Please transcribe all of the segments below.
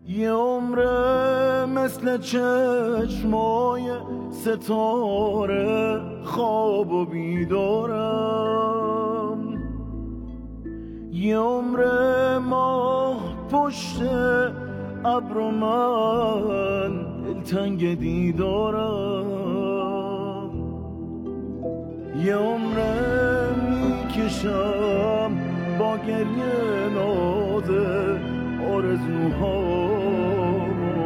یه عمره مثل چشمای ستاره خواب و بیدارم، یه عمره ماه پشت ابر و من دلتنگ دیدارم، یه عمره میکشم با گریه ناز آرزوهامو.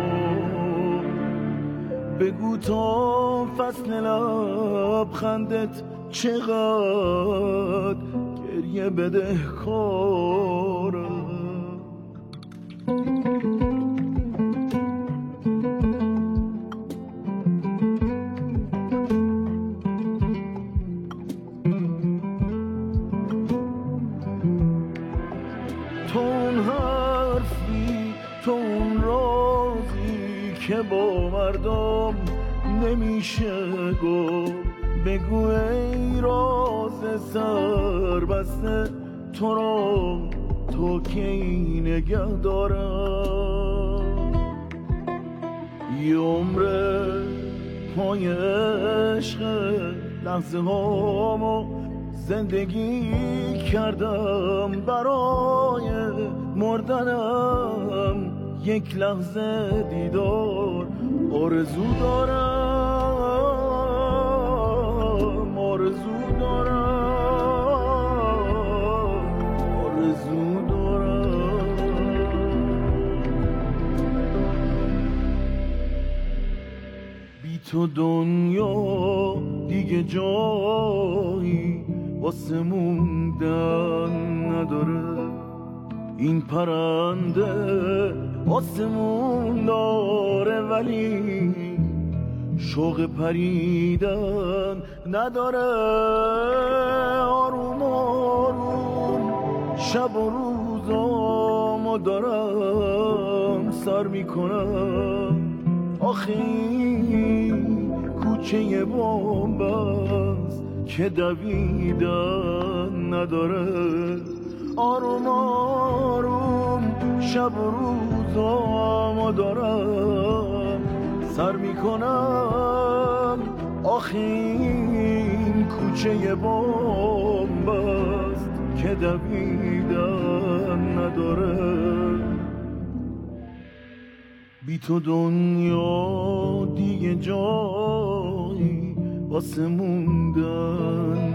بگو تا فصل لبخندت چقدر گریه بدهکارم. تو اون حرفی، تو اون رازی که با مردم نمیشه گفت. بگو ای راز سربسته تو را تو کی نگه دارم. یه عمره پای عشق لحظه هامو زندگی کردم، برای مردنم یک لحظه دیدار آرزو دارم، آرزو دارم، آرزو دارم. بی تو دنیا دیگه جایی واسه موندن نداره، این پرنده آسمون داره ولی شوق پریدن نداره. آروم آروم شب و روزامو دارم سر میکنم، آخه این کوچه بومبست که دویدن نداره. آروم آروم شب و روزامو دارم سر میکنم، آخه این کوچه بومبست که دویدن نداره. بی تو دنیا دیگه جایی واسه موندن